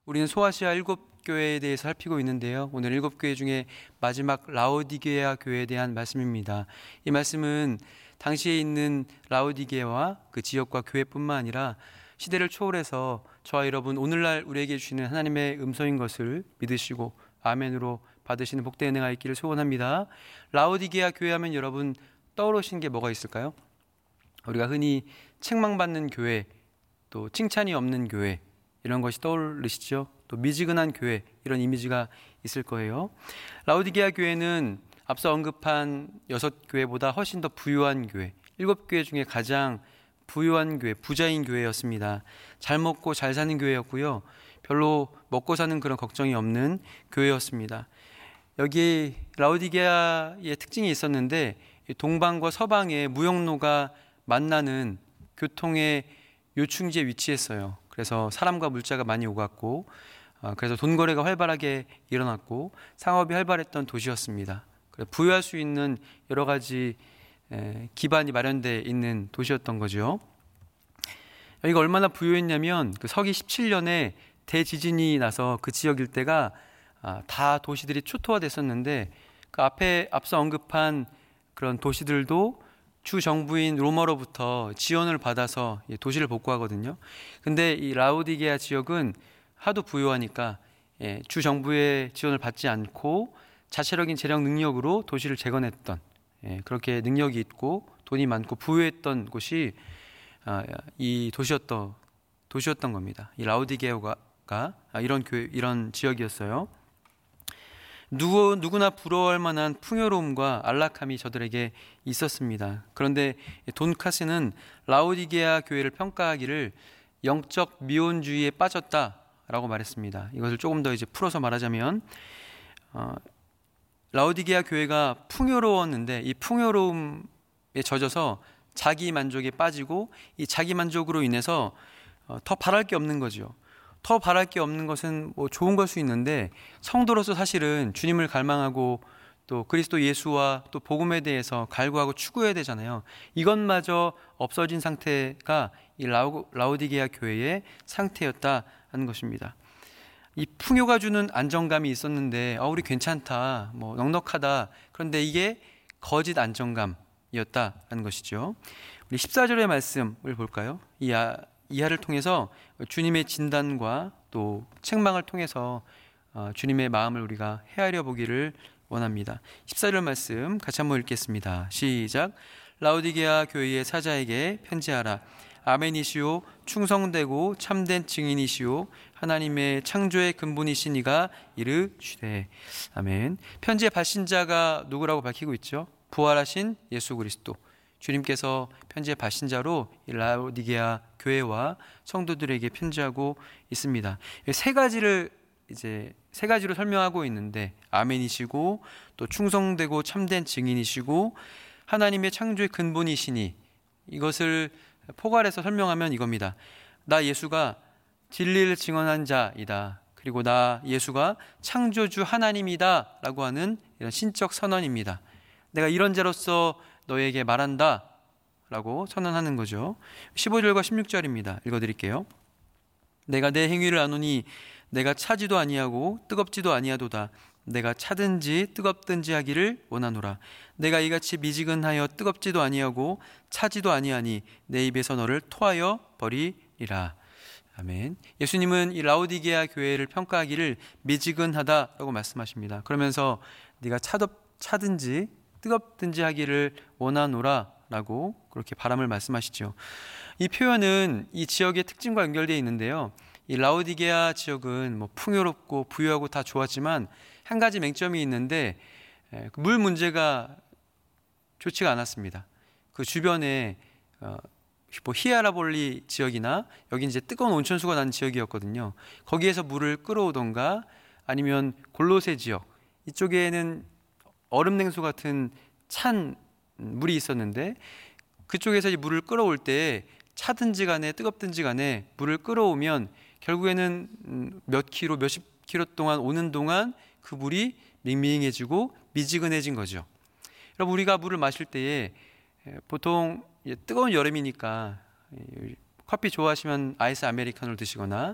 우리는 소아시아 7교회에 대해서 살피고 있는데요. 오늘 7교회 중에 마지막 라오디게아 교회에 대한 말씀입니다. 이 말씀은 당시에 있는 라오디게아와 그 지역과 교회뿐만 아니라 시대를 초월해서 저와 여러분 오늘날 우리에게 주시는 하나님의 음성인 것을 믿으시고 아멘으로 받으시는 복된 은혜가 있기를 소원합니다. 라오디게아 교회 하면 여러분 떠오르시는 게 뭐가 있을까요? 우리가 흔히 책망받는 교회, 또 칭찬이 없는 교회, 이런 것이 떠오르시죠? 또 미지근한 교회, 이런 이미지가 있을 거예요. 라오디게아 교회는 앞서 언급한 6교회보다 훨씬 더 부유한 교회, 7교회 중에 가장 부유한 교회, 부자인 교회였습니다. 잘 먹고 잘 사는 교회였고요. 별로 먹고 사는 그런 걱정이 없는 교회였습니다. 여기 라오디게아의 특징이 있었는데 동방과 서방의 무역로가 만나는 교통의 요충지에 위치했어요. 그래서 사람과 물자가 많이 오갔고 그래서 돈 거래가 활발하게 일어났고 상업이 활발했던 도시였습니다. 부유할 수 있는 여러 가지 기반이 마련되어 있는 도시였던 거죠. 여기가 얼마나 부유했냐면 그 서기 17년에 대지진이 나서 그 지역 일대가 다 도시들이 초토화됐었는데 그 앞서 언급한 그런 도시들도 주 정부인 로마로부터 지원을 받아서 도시를 복구하거든요. 근데 이 라오디게아 지역은 하도 부유하니까 주 정부의 지원을 받지 않고 자체적인 재력 능력으로 도시를 재건했던, 그렇게 능력이 있고 돈이 많고 부유했던 곳이 이 도시였던 겁니다. 이 라오디게아가 이런 지역이었어요. 누구나 부러워할 만한 풍요로움과 안락함이 저들에게 있었습니다. 그런데 돈카스는 라오디게아 교회를 평가하기를 영적 미온주의에 빠졌다라고 말했습니다. 이것을 조금 더 풀어서 말하자면 라오디게아 교회가 풍요로웠는데 이 풍요로움에 젖어서 자기 만족에 빠지고 이 자기 만족으로 인해서 더 바랄 게 없는 거죠. 더 바랄 게 없는 것은 좋은 걸 수 있는데 성도로서 사실은 주님을 갈망하고 또 그리스도 예수와 또 복음에 대해서 갈구하고 추구해야 되잖아요. 이것마저 없어진 상태가 이 라오디게아 교회의 상태였다는 것입니다. 이 풍요가 주는 안정감이 있었는데 우리 괜찮다, 넉넉하다. 그런데 이게 거짓 안정감이었다는 것이죠. 우리 14절의 말씀을 볼까요? 이하를 통해서 주님의 진단과 또 책망을 통해서 주님의 마음을 우리가 헤아려 보기를 원합니다. 14절 말씀 같이 한번 읽겠습니다. 시작. 라오디게아 교회의 사자에게 편지하라. 아멘이시오, 충성되고 참된 증인이시오, 하나님의 창조의 근본이신 이가 이르시되. 아멘. 편지의 발신자가 누구라고 밝히고 있죠? 부활하신 예수 그리스도. 주님께서 편지의 발신자로 라오디게아 교회와 성도들에게 편지하고 있습니다. 세 가지로 설명하고 있는데 아멘이시고 또 충성되고 참된 증인이시고 하나님의 창조의 근본이시니, 이것을 포괄해서 설명하면 이겁니다. 나 예수가 진리를 증언한 자이다. 그리고 나 예수가 창조주 하나님이다 라고 하는 이런 신적 선언입니다. 내가 이런 자로서 너에게 말한다 라고 선언하는 거죠. 15절과 16절입니다. 읽어드릴게요. 내가 내 행위를 아노니 내가 차지도 아니하고 뜨겁지도 아니하도다. 내가 차든지 뜨겁든지 하기를 원하노라. 내가 이같이 미지근하여 뜨겁지도 아니하고 차지도 아니하니 내 입에서 너를 토하여 버리리라. 아멘. 예수님은 이 라오디게아 교회를 평가하기를 미지근하다라고 말씀하십니다. 그러면서 네가 차든지 뜨겁든지 하기를 원하노라 라고 그렇게 바람을 말씀하시죠. 이 표현은 이 지역의 특징과 연결되어 있는데요. 이 라오디게아 지역은 풍요롭고 부유하고 다 좋았지만 한 가지 맹점이 있는데 물 문제가 좋지가 않았습니다. 그 주변에 히에라볼리 지역이나 여기 이제 뜨거운 온천수가 나는 지역이었거든요. 거기에서 물을 끌어오던가 아니면 골로새 지역, 이쪽에는 얼음 냉수 같은 찬 물이 있었는데 그쪽에서 이 물을 끌어올 때 차든지 간에 뜨겁든지 간에 물을 끌어오면 결국에는 몇십 킬로 동안 오는 동안 그 물이 밍밍해지고 미지근해진 거죠. 여러분, 우리가 물을 마실 때에 보통 뜨거운 여름이니까 커피 좋아하시면 아이스 아메리카노를 드시거나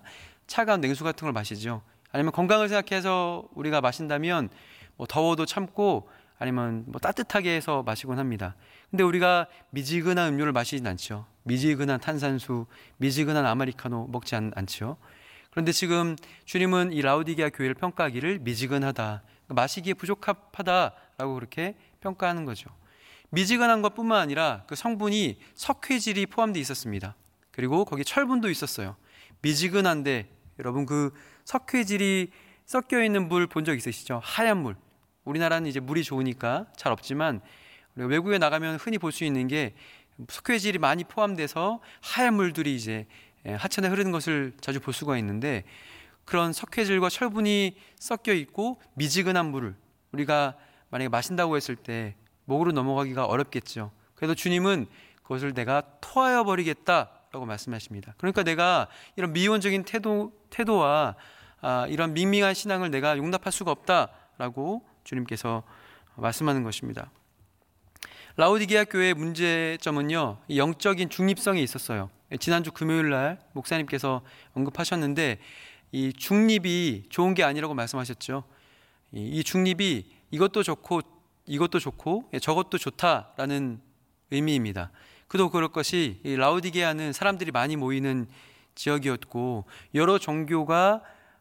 차가운 냉수 같은 걸 마시죠. 아니면 건강을 생각해서 우리가 마신다면 뭐 더워도 참고 아니면 뭐 따뜻하게 해서 마시곤 합니다. 근데 우리가 미지근한 음료를 마시진 않죠. 미지근한 탄산수, 미지근한 아메리카노 먹지 않죠. 그런데 지금 주님은 이 라오디게아 교회를 평가하기를 미지근하다, 마시기에 부적합하다라고 그렇게 평가하는 거죠. 미지근한 것뿐만 아니라 그 성분이 석회질이 포함되어 있었습니다. 그리고 거기 철분도 있었어요. 미지근한데 여러분 그 석회질이 섞여 있는 물 본 적 있으시죠? 하얀 물. 우리나라는 이제 물이 좋으니까 잘 없지만 우리가 외국에 나가면 흔히 볼 수 있는 게 석회질이 많이 포함돼서 하얀 물들이 이제 하천에 흐르는 것을 자주 볼 수가 있는데, 그런 석회질과 철분이 섞여 있고 미지근한 물을 우리가 만약에 마신다고 했을 때 목으로 넘어가기가 어렵겠죠. 그래도 주님은 그것을 내가 토하여 버리겠다라고 말씀하십니다. 그러니까 내가 이런 미온적인 태도와 이런 밍밍한 신앙을 내가 용납할 수가 없다라고 주님께서 말씀하는 것입니다. 라오디게아 교회의 문제점은요, 영적인 중립성에 있었어요. 지난주 금요일 날 목사님께서 언급하셨는데 이 중립이 좋은 게 아니라고 말씀하셨죠. 이 중립이 이것도 좋고 저것도 좋다라는 의미입니다. 그도 그럴 것이 이 라오디게아는 사람들이 많이 모이는 지역이었고 여러 종교가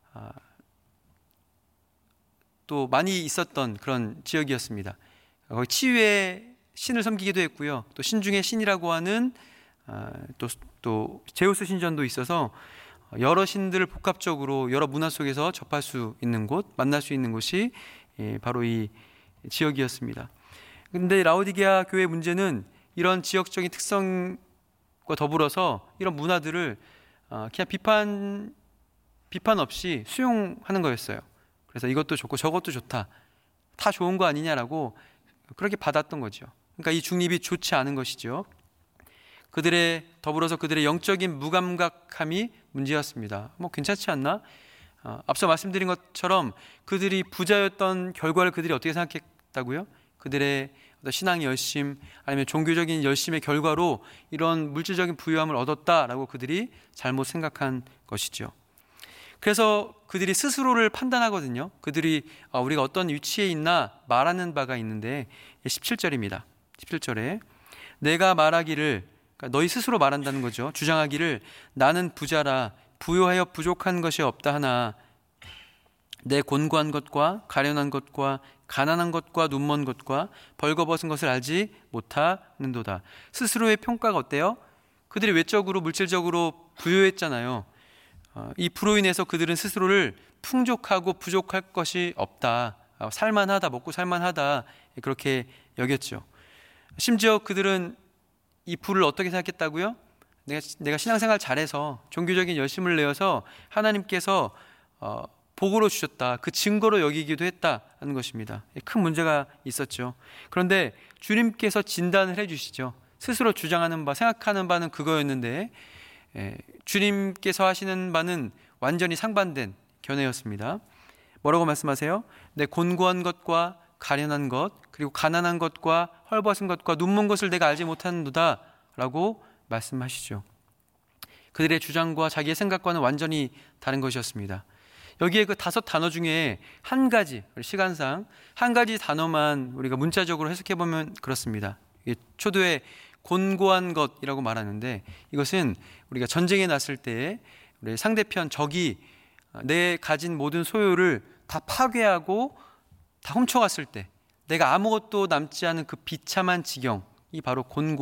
또 많이 있었던 그런 지역이었습니다. 거기 치유의 신을 섬기기도 했고요. 또 신중의 신이라고 하는 또 제우스 신전도 있어서 여러 신들을 복합적으로 여러 문화 속에서 접할 수 있는 곳, 만날 수 있는 곳이 바로 이 지역이었습니다. 그런데 라오디게아 교회의 문제는 이런 지역적인 특성과 더불어서 이런 문화들을 그냥 비판 없이 수용하는 거였어요. 그래서 이것도 좋고 저것도 좋다, 다 좋은 거 아니냐라고 그렇게 받았던 거죠. 그러니까 이 중립이 좋지 않은 것이죠. 더불어서 그들의 영적인 무감각함이 문제였습니다. 뭐 괜찮지 않나? 앞서 말씀드린 것처럼 그들이 부자였던 결과를 그들이 어떻게 생각했다고요? 그들의 신앙의 열심 아니면 종교적인 열심의 결과로 이런 물질적인 부유함을 얻었다라고 그들이 잘못 생각한 것이죠. 그래서 그들이 스스로를 판단하거든요. 그들이 우리가 어떤 위치에 있나 말하는 바가 있는데 17절입니다. 17절에 내가 말하기를, 그러니까 너희 스스로 말한다는 거죠. 주장하기를 나는 부자라 부요하여 부족한 것이 없다 하나 내 곤고한 것과 가련한 것과 가난한 것과 눈먼 것과 벌거벗은 것을 알지 못하는도다. 스스로의 평가가 어때요? 그들이 외적으로 물질적으로 부유했잖아요. 이 부로 인해서 그들은 스스로를 풍족하고 부족할 것이 없다, 살만하다, 먹고 살만하다, 그렇게 여겼죠. 심지어 그들은 이 부를 어떻게 생각했다고요? 내가 신앙생활 잘해서 종교적인 열심을 내어서 하나님께서 복으로 주셨다, 그 증거로 여기기도 했다는 것입니다. 큰 문제가 있었죠. 그런데 주님께서 진단을 해주시죠. 스스로 주장하는 바, 생각하는 바는 그거였는데 주님께서 하시는 바는 완전히 상반된 견해였습니다. 뭐라고 말씀하세요? 내 곤고한 것과 가련한 것, 그리고 가난한 것과 헐벗은 것과 눈먼 것을 내가 알지 못하는도다 라고 말씀하시죠. 그들의 주장과 자기의 생각과는 완전히 다른 것이었습니다. 여기에 그 5단어 중에 한 가지, 시간상 한 가지 단어만 우리가 문자적으로 해석해보면 그렇습니다. 초도에 곤고한 것이라고 말하는데, 이것은 우리가 전쟁에 났을 때 우리 상대편 적이 내 가진 모든 소유를 다 파괴하고 다 훔쳐갔을 때 내가 아무것도 남지 않은 그 비참한 지경이 바로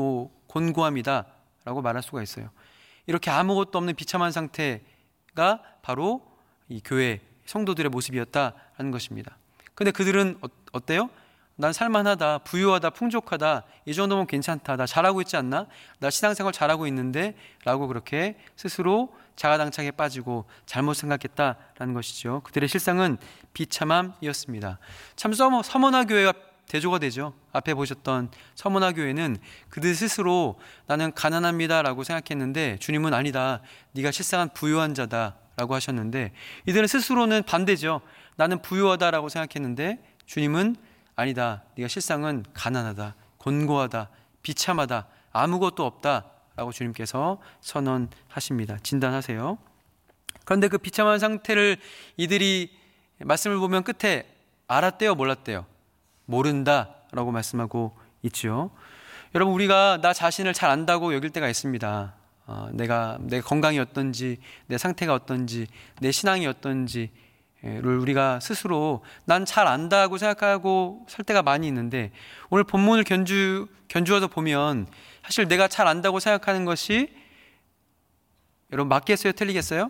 곤고함이다 라고 말할 수가 있어요. 이렇게 아무것도 없는 비참한 상태가 바로 이 교회 성도들의 모습이었다라는 것입니다. 근데 그들은 어때요? 난 살만하다, 부유하다, 풍족하다, 이 정도면 괜찮다, 나 잘하고 있지 않나? 나 신앙생활 잘하고 있는데 라고 그렇게 스스로 자가당착에 빠지고 잘못 생각했다라는 것이죠. 그들의 실상은 비참함이었습니다. 참 서머나 교회가 대조가 되죠. 앞에 보셨던 서머나 교회는 그들 스스로 나는 가난합니다 라고 생각했는데 주님은 아니다, 네가 실상은 부유한 자다 라고 하셨는데, 이들은 스스로는 반대죠. 나는 부유하다라고 생각했는데 주님은 아니다, 네가 실상은 가난하다, 곤고하다, 비참하다, 아무것도 없다 라고 주님께서 선언하십니다. 진단하세요. 그런데 그 비참한 상태를 이들이 말씀을 보면 끝에 알았대요, 몰랐대요? 모른다라고 말씀하고 있죠. 여러분, 우리가 나 자신을 잘 안다고 여길 때가 있습니다. 내 건강이 어떤지, 내 상태가 어떤지, 내 신앙이 어떤지를 우리가 스스로 난 잘 안다고 생각하고 살 때가 많이 있는데, 오늘 본문을 견주어서 보면 사실 내가 잘 안다고 생각하는 것이 여러분 맞겠어요? 틀리겠어요?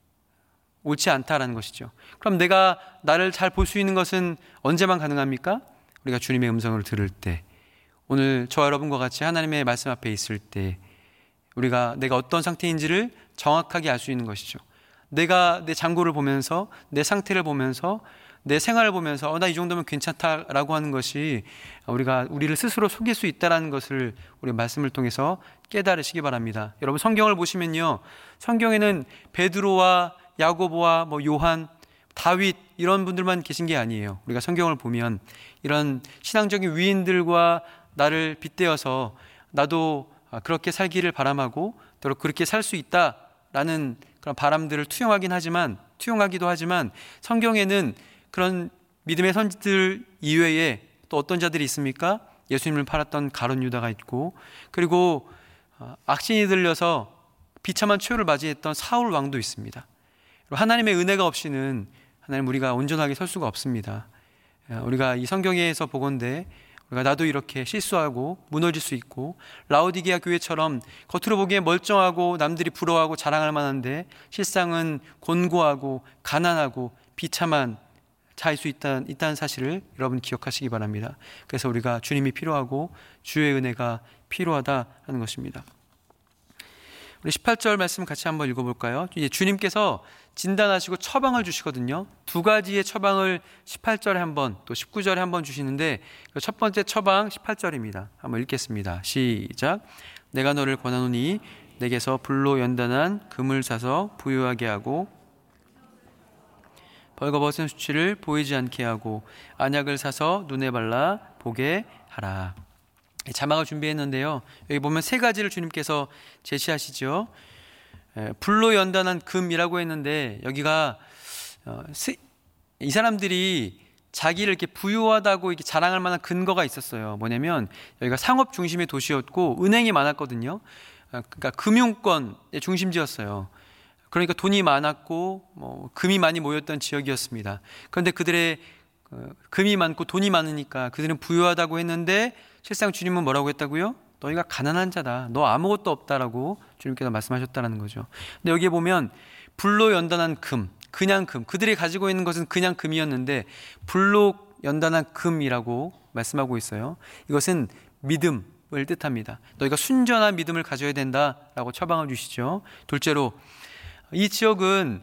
옳지 않다라는 것이죠. 그럼 내가 나를 잘 볼 수 있는 것은 언제만 가능합니까? 우리가 주님의 음성을 들을 때, 오늘 저와 여러분과 같이 하나님의 말씀 앞에 있을 때 내가 어떤 상태인지를 정확하게 알 수 있는 것이죠. 내가 내 장고를 보면서, 내 상태를 보면서, 내 생활을 보면서 나 이 정도면 괜찮다라고 하는 것이 우리를 스스로 속일 수 있다는 것을 우리 말씀을 통해서 깨달으시기 바랍니다. 여러분, 성경을 보시면요, 성경에는 베드로와 야고보와 요한, 다윗 이런 분들만 계신 게 아니에요. 우리가 성경을 보면 이런 신앙적인 위인들과 나를 빗대어서 나도 그렇게 살기를 바람하고 또 그렇게 살 수 있다라는 그런 바람들을 투영하기도 하지만 성경에는 그런 믿음의 선지들 이외에 또 어떤 자들이 있습니까? 예수님을 팔았던 가룟 유다가 있고, 그리고 악신이 들려서 비참한 최후를 맞이했던 사울 왕도 있습니다. 하나님의 은혜가 없이는 우리가 온전하게 설 수가 없습니다. 우리가 이 성경에서 보건대 우리가 나도 이렇게 실수하고 무너질 수 있고, 라오디게아 교회처럼 겉으로 보기에 멀쩡하고 남들이 부러워하고 자랑할 만한데 실상은 곤고하고 가난하고 비참한 자일 수 있다는 사실을 여러분 기억하시기 바랍니다. 그래서 우리가 주님이 필요하고 주의 은혜가 필요하다는 것입니다. 우리 18절 말씀 같이 한번 읽어볼까요? 이제 주님께서 진단하시고 처방을 주시거든요. 두 가지의 처방을 18절에 한번, 또 19절에 한번 주시는데, 첫 번째 처방 18절입니다. 한번 읽겠습니다. 시작. 내가 너를 권하노니 내게서 불로 연단한 금을 사서 부유하게 하고 벌거벗은 수치를 보이지 않게 하고 안약을 사서 눈에 발라 보게 하라. 자막을 준비했는데요, 여기 보면 세 가지를 주님께서 제시하시죠. 불로 연단한 금이라고 했는데, 여기가 이 사람들이 자기를 이렇게 부유하다고 이렇게 자랑할 만한 근거가 있었어요. 뭐냐면 여기가 상업 중심의 도시였고 은행이 많았거든요. 그러니까 금융권의 중심지였어요. 그러니까 돈이 많았고 금이 많이 모였던 지역이었습니다. 그런데 그들의 금이 많고 돈이 많으니까 그들은 부유하다고 했는데, 실상 주님은 뭐라고 했다고요? 너희가 가난한 자다. 너 아무것도 없다라고 주님께서 말씀하셨다는 거죠. 근데 여기에 보면 불로 연단한 금, 그냥 금, 그들이 가지고 있는 것은 그냥 금이었는데 불로 연단한 금이라고 말씀하고 있어요. 이것은 믿음을 뜻합니다. 너희가 순전한 믿음을 가져야 된다라고 처방을 주시죠. 둘째로, 이 지역은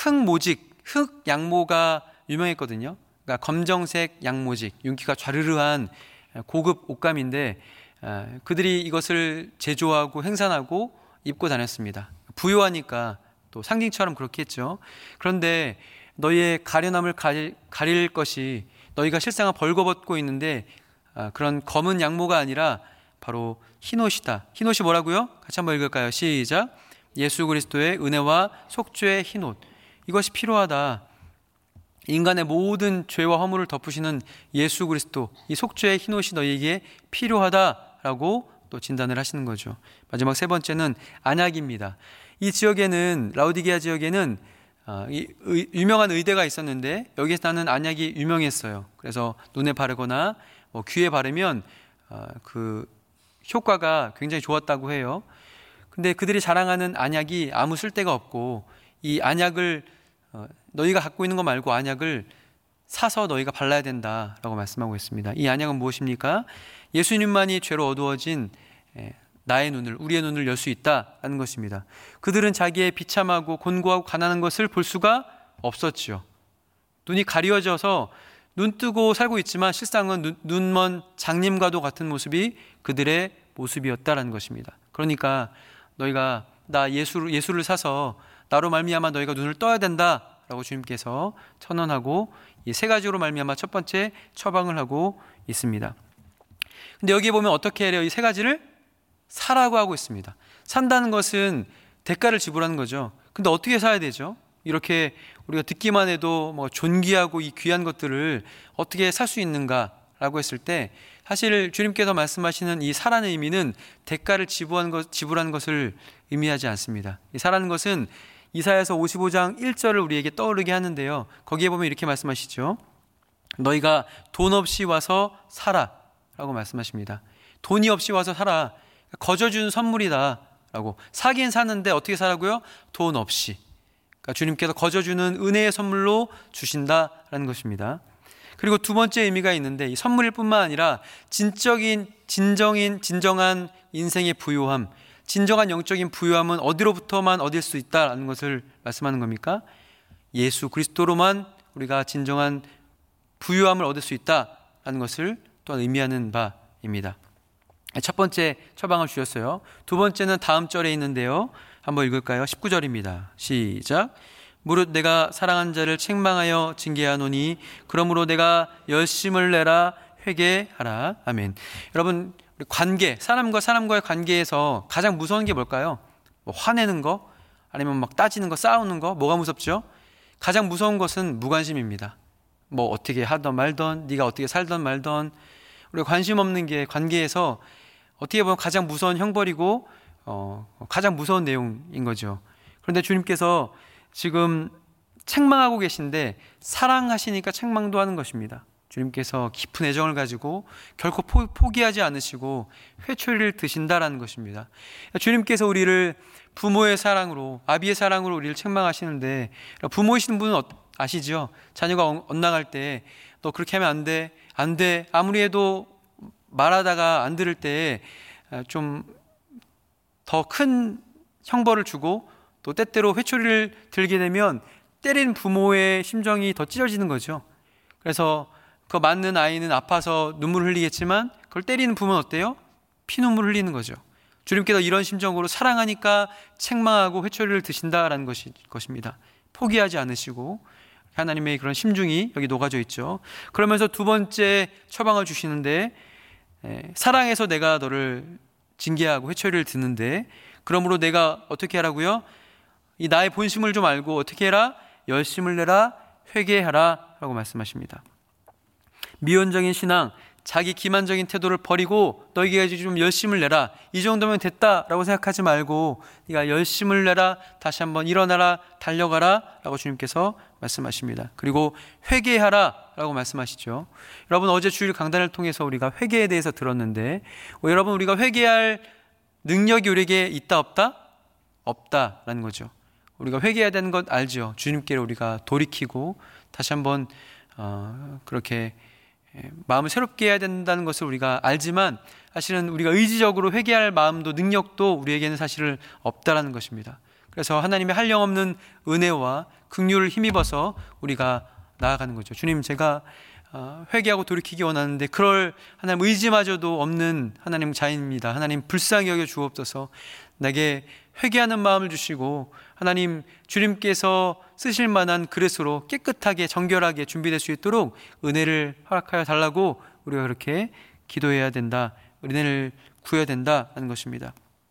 흑 양모가 유명했거든요. 그러니까 검정색 양모직, 윤기가 좌르르한 고급 옷감인데 그들이 이것을 제조하고 행산하고 입고 다녔습니다. 부유하니까 또 상징처럼 그렇게 했죠. 그런데 너희의 가련함을 가릴 것이, 너희가 실상은 벌거벗고 있는데 그런 검은 양모가 아니라 바로 흰옷이다. 흰옷이 뭐라고요? 같이 한번 읽을까요? 시작. 예수 그리스도의 은혜와 속죄의 흰옷, 이것이 필요하다. 인간의 모든 죄와 허물을 덮으시는 예수 그리스도, 이 속죄의 흰옷이 너희에게 필요하다라고 또 진단을 하시는 거죠. 마지막 세 번째는 안약입니다. 이 지역에는, 라오디게아 지역에는 유명한 의대가 있었는데 여기서 나는 안약이 유명했어요. 그래서 눈에 바르거나 귀에 바르면 그 효과가 굉장히 좋았다고 해요. 근데 그들이 자랑하는 안약이 아무 쓸데가 없고, 이 안약을 너희가 갖고 있는 거 말고 안약을 사서 너희가 발라야 된다라고 말씀하고 있습니다. 이 안약은 무엇입니까? 예수님만이 죄로 어두워진 우리의 눈을 열 수 있다는 것입니다. 그들은 자기의 비참하고 곤고하고 가난한 것을 볼 수가 없었지요. 눈이 가려져서 눈 뜨고 살고 있지만 실상은 눈먼 장님과도 같은 모습이 그들의 모습이었다라는 것입니다. 그러니까 너희가 예수를 사서 나로 말미암아 너희가 눈을 떠야 된다라고 주님께서 선언하고, 이 세 가지로 말미암아 첫 번째 처방을 하고 있습니다. 근데 여기에 보면 어떻게 해요? 이 세 가지를 사라고 하고 있습니다. 산다는 것은 대가를 지불하는 거죠. 근데 어떻게 사야 되죠? 이렇게 우리가 듣기만 해도 뭐 존귀하고 이 귀한 것들을 어떻게 살 수 있는가라고 했을 때 사실 주님께서 말씀하시는 이 사라는 의미는 대가를 지불한 것을 의미하지 않습니다. 이 사라는 것은 이사야서 55장 1절을 우리에게 떠오르게 하는데요, 거기에 보면 이렇게 말씀하시죠. 너희가 돈 없이 와서 사라 라고 말씀하십니다. 돈이 없이 와서 사라, 거저 준 선물이다 라고. 사긴 사는데 어떻게 사라고요? 돈 없이. 그러니까 주님께서 거저 주는 은혜의 선물로 주신다라는 것입니다. 그리고 두 번째 의미가 있는데, 이 선물일 뿐만 아니라 진정한 인생의 부요함, 진정한 영적인 부요함은 어디로부터만 얻을 수 있다라는 것을 말씀하는 겁니까? 예수 그리스도로만 우리가 진정한 부요함을 얻을 수 있다라는 것을 또한 의미하는 바입니다. 첫 번째 처방을 주셨어요. 두 번째는 다음 절에 있는데요, 한번 읽을까요? 19절입니다. 시작. 무릇 내가 사랑한 자를 책망하여 징계하노니 그러므로 내가 열심을 내라 회개하라. 아멘. 여러분, 우리 관계, 사람과 사람과의 관계에서 가장 무서운 게 뭘까요? 뭐 화내는 거, 아니면 막 따지는 거, 싸우는 거, 뭐가 무섭죠? 가장 무서운 것은 무관심입니다. 뭐 어떻게 하던 말던, 네가 어떻게 살던 말던, 우리가 관심 없는 게 관계에서 어떻게 보면 가장 무서운 형벌이고 가장 무서운 내용인 거죠. 그런데 주님께서 지금 책망하고 계신데 사랑하시니까 책망도 하는 것입니다. 주님께서 깊은 애정을 가지고 결코 포기하지 않으시고 회초리를 드신다라는 것입니다. 주님께서 우리를 부모의 사랑으로, 아비의 사랑으로 우리를 책망하시는데, 부모이신 분은 아시죠? 자녀가 엇나갈 때 너 그렇게 하면 안 돼 아무리 해도 말하다가 안 들을 때 좀 더 큰 형벌을 주고, 또 때때로 회초리를 들게 되면 때린 부모의 심정이 더 찢어지는 거죠. 그래서 그 맞는 아이는 아파서 눈물을 흘리겠지만 그걸 때리는 부모는 어때요? 피눈물 흘리는 거죠. 주님께서 이런 심정으로 사랑하니까 책망하고 회초리를 드신다라는 것입니다. 포기하지 않으시고 하나님의 그런 심중이 여기 녹아져 있죠. 그러면서 두 번째 처방을 주시는데, 사랑해서 내가 너를 징계하고 회초리를 드는데 그러므로 내가 어떻게 하라고요? 이 나의 본심을 좀 알고 어떻게 해라? 열심을 내라, 회개하라 라고 말씀하십니다. 미온적인 신앙, 자기 기만적인 태도를 버리고 너희가 좀 열심을 내라, 이 정도면 됐다라고 생각하지 말고 네가 열심을 내라, 다시 한번 일어나라, 달려가라 라고 주님께서 말씀하십니다. 그리고 회개하라 라고 말씀하시죠. 여러분, 어제 주일 강단을 통해서 우리가 회개에 대해서 들었는데, 여러분, 우리가 회개할 능력이 우리에게 있다 없다? 없다라는 거죠. 우리가 회개해야 되는 것 알죠. 주님께로 우리가 돌이키고 다시 한번 그렇게 마음을 새롭게 해야 된다는 것을 우리가 알지만, 사실은 우리가 의지적으로 회개할 마음도 능력도 우리에게는 사실은 없다라는 것입니다. 그래서 하나님의 한량없는 은혜와 긍휼을 힘입어서 우리가 나아가는 거죠. 주님, 제가 회개하고 돌이키기 원하는데 그럴 하나님 의지마저도 없는 하나님 자인입니다. 하나님 불쌍히 여겨 주옵소서. 내게 회개하는 마음을 주시고 하나님, 주님께서 쓰실 만한 그릇으로 깨끗하게 정결하게 준비될 수 있도록 은혜를 허락하여 달라고 우리가 그렇게 기도해야 된다, 은혜를 구해야 된다는 것입니다.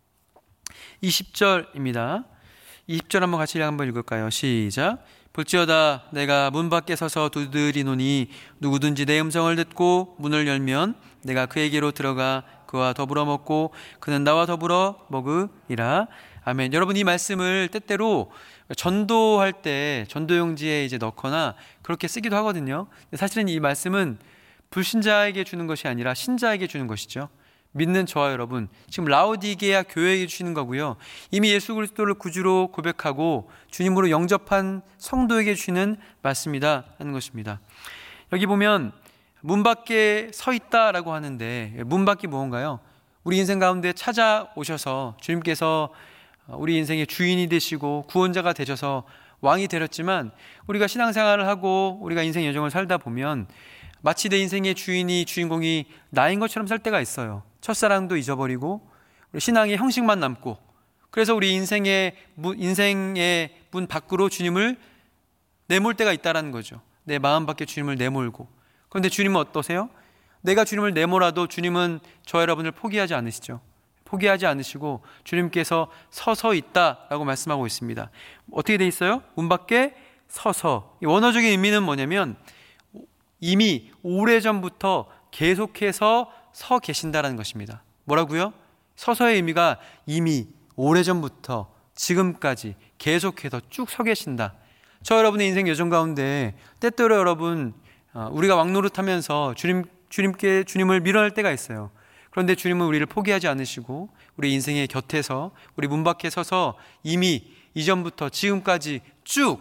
20절입니다. 20절 한번 같이 한번 읽을까요? 시작. 볼지어다 내가 문 밖에 서서 두드리노니 누구든지 내 음성을 듣고 문을 열면 내가 그에게로 들어가 그와 더불어 먹고 그는 나와 더불어 먹으리라. 아멘. 여러분, 이 말씀을 때때로 전도할 때 전도용지에 이제 넣거나 그렇게 쓰기도 하거든요. 사실은 이 말씀은 불신자에게 주는 것이 아니라 신자에게 주는 것이죠. 믿는 저와 여러분, 지금 라오디게아 교회에게 주시는 거고요. 이미 예수 그리스도를 구주로 고백하고 주님으로 영접한 성도에게 주시는 말씀이다 하는 것입니다. 여기 보면 문 밖에 서 있다라고 하는데, 문 밖이 무언가요? 우리 인생 가운데 찾아오셔서 주님께서 우리 인생의 주인이 되시고 구원자가 되셔서 왕이 되렸지만, 우리가 신앙생활을 하고 우리가 인생 여정을 살다 보면 마치 내 인생의 주인공이 나인 것처럼 살 때가 있어요. 첫사랑도 잊어버리고 우리 신앙의 형식만 남고, 그래서 우리 인생의 문 밖으로 주님을 내몰 때가 있다는 거죠. 내 마음 밖에 주님을 내몰고. 그런데 주님은 어떠세요? 내가 주님을 내몰아도 주님은 저 여러분을 포기하지 않으시죠. 포기하지 않으시고 주님께서 서서 있다라고 말씀하고 있습니다. 어떻게 돼 있어요? 문 밖에 서서. 원어적인 의미는 뭐냐면 이미 오래전부터 계속해서 서 계신다라는 것입니다. 뭐라고요? 서서의 의미가 이미 오래전부터 지금까지 계속해서 쭉 서 계신다. 저 여러분의 인생 여정 가운데 때때로 여러분 우리가 왕노릇하면서 주님을 밀어낼 때가 있어요. 그런데 주님은 우리를 포기하지 않으시고 우리 인생의 곁에서 우리 문 밖에 서서 이미 이전부터 지금까지 쭉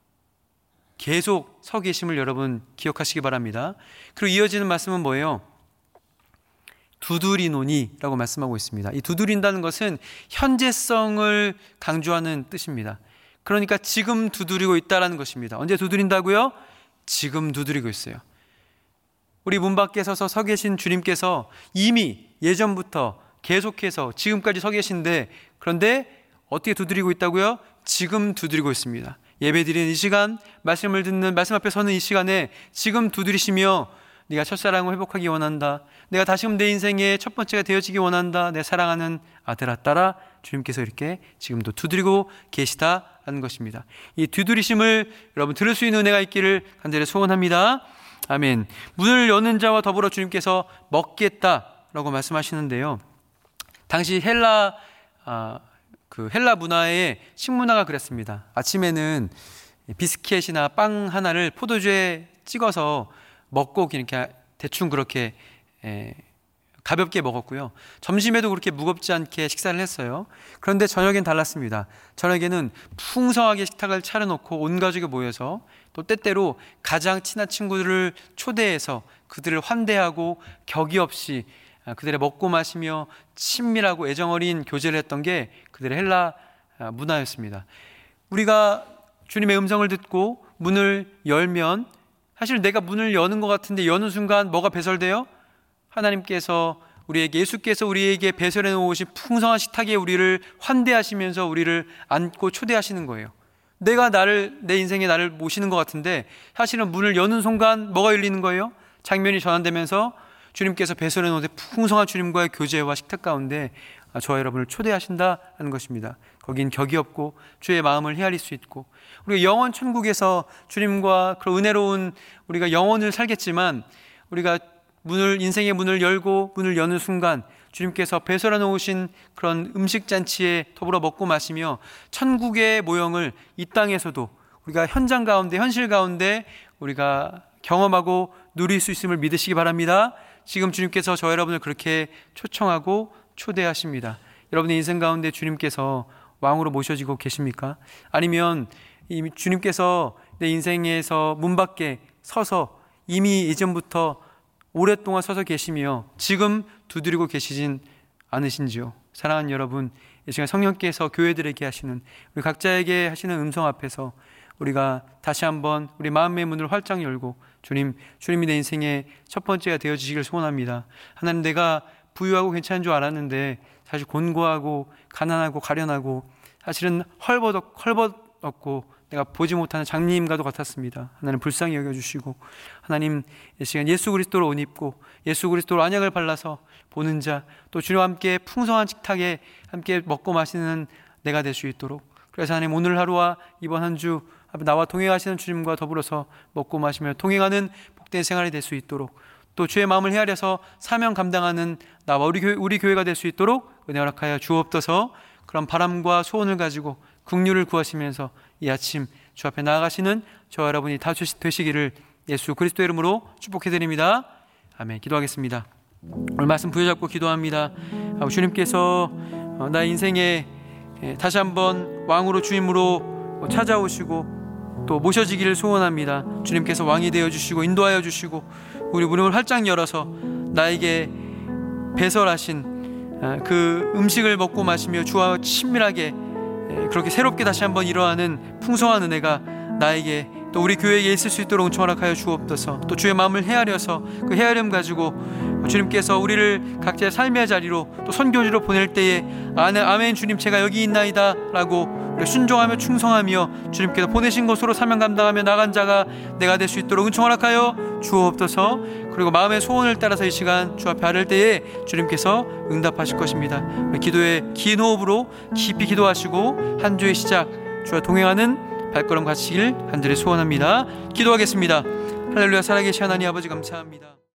계속 서 계심을 여러분 기억하시기 바랍니다. 그리고 이어지는 말씀은 뭐예요? 두드리노니라고 말씀하고 있습니다. 이 두드린다는 것은 현재성을 강조하는 뜻입니다. 그러니까 지금 두드리고 있다는 것입니다. 언제 두드린다고요? 지금 두드리고 있어요. 우리 문 밖에 서서 서 계신 주님께서 이미 예전부터 계속해서 지금까지 서 계신데, 그런데 어떻게 두드리고 있다고요? 지금 두드리고 있습니다. 예배드리는 이 시간, 말씀을 듣는, 말씀 앞에 서는 이 시간에 지금 두드리시며 네가 첫사랑을 회복하기 원한다, 내가 다시금 내 인생의 첫 번째가 되어지기 원한다, 내 사랑하는 아들아 딸아, 주님께서 이렇게 지금도 두드리고 계시다라는 것입니다. 이 두드리심을 여러분 들을 수 있는 은혜가 있기를 간절히 소원합니다. 아멘. 문을 여는 자와 더불어 주님께서 먹겠다라고 말씀하시는데요, 당시 헬라 문화의 식문화가 그랬습니다. 아침에는 비스켓이나 빵 하나를 포도주에 찍어서 먹고 이렇게 대충 그렇게 가볍게 먹었고요. 점심에도 그렇게 무겁지 않게 식사를 했어요. 그런데 저녁엔 달랐습니다. 저녁에는 풍성하게 식탁을 차려놓고 온 가족이 모여서 또 때때로 가장 친한 친구들을 초대해서 그들을 환대하고 격이 없이 그들의 먹고 마시며 친밀하고 애정어린 교제를 했던 게 그들의 헬라 문화였습니다. 우리가 주님의 음성을 듣고 문을 열면 사실 내가 문을 여는 것 같은데 여는 순간 뭐가 배설돼요? 하나님께서 예수께서 우리에게 배설해 놓으신 풍성한 식탁에 우리를 환대하시면서 우리를 안고 초대하시는 거예요. 내가 내 인생에 나를 모시는 것 같은데 사실은 문을 여는 순간 뭐가 열리는 거예요? 장면이 전환되면서 주님께서 배설해 놓으신 풍성한 주님과의 교제와 식탁 가운데 저와 여러분을 초대하신다는 것입니다. 거긴 격이 없고 주의 마음을 헤아릴 수 있고, 우리가 영원 천국에서 주님과 그런 은혜로운 우리가 영원을 살겠지만, 우리가 인생의 문을 열고 문을 여는 순간 주님께서 배설해 놓으신 그런 음식잔치에 더불어 먹고 마시며 천국의 모형을 이 땅에서도 우리가 현장 가운데, 현실 가운데 우리가 경험하고 누릴 수 있음을 믿으시기 바랍니다. 지금 주님께서 저 여러분을 그렇게 초청하고 초대하십니다. 여러분의 인생 가운데 주님께서 왕으로 모셔지고 계십니까? 아니면 이미 주님께서 내 인생에서 문 밖에 서서 이미 이전부터 오랫동안 서서 계시며 지금 두드리고 계시진 않으신지요? 사랑하는 여러분, 이 시간 성령께서 교회들에게 하시는, 우리 각자에게 하시는 음성 앞에서 우리가 다시 한번 우리 마음의 문을 활짝 열고 주님이 내 인생의 첫 번째가 되어주시길 소원합니다. 하나님, 내가 부유하고 괜찮은 줄 알았는데 사실 곤고하고 가난하고 가련하고 사실은 헐벗었고 내가 보지 못하는 장님과도 같았습니다. 하나님 불쌍히 여겨주시고, 하나님 이 시간 예수 그리스도로 옷 입고 예수 그리스도로 안약을 발라서 보는 자, 또 주님과 함께 풍성한 식탁에 함께 먹고 마시는 내가 될 수 있도록, 그래서 하나님 오늘 하루와 이번 한 주 나와 동행하시는 주님과 더불어서 먹고 마시며 동행하는 복된 생활이 될 수 있도록, 또 주의 마음을 헤아려서 사명 감당하는 나와 우리 교회가 될 수 있도록 은혜 허락하여 주옵소서. 그런 바람과 소원을 가지고 긍휼을 구하시면서 이 아침 주 앞에 나아가시는 저와 여러분이 다 되시기를 예수 그리스도의 이름으로 축복해드립니다. 아멘. 기도하겠습니다. 오늘 말씀 부여잡고 기도합니다. 주님께서 나의 인생에 다시 한번 왕으로 주임으로 찾아오시고 또 모셔지기를 소원합니다. 주님께서 왕이 되어주시고 인도하여 주시고 우리 문을 활짝 열어서 나에게 배설하신 그 음식을 먹고 마시며 주와 친밀하게 그렇게 새롭게 다시 한번 일어나는 풍성한 은혜가 나에게 또 우리 교회에 있을 수 있도록 허락하여 주옵소서. 또 주의 마음을 헤아려서 그 헤아림 가지고 주님께서 우리를 각자의 삶의 자리로 또 선교지로 보낼 때에 아멘 주님 제가 여기 있나이다 라고 순종하며 충성하며 주님께서 보내신 것으로 사명 감당하며 나간 자가 내가 될 수 있도록 은총 허락하여 주옵소서. 그리고 마음의 소원을 따라서 이 시간 주 앞에 아를 때에 주님께서 응답하실 것입니다. 기도에 긴 호흡으로 깊이 기도하시고 한 주의 시작 주와 동행하는 발걸음 가시길 간절히 소원합니다. 기도하겠습니다. 할렐루야. 살아계신 하나님 아버지 감사합니다.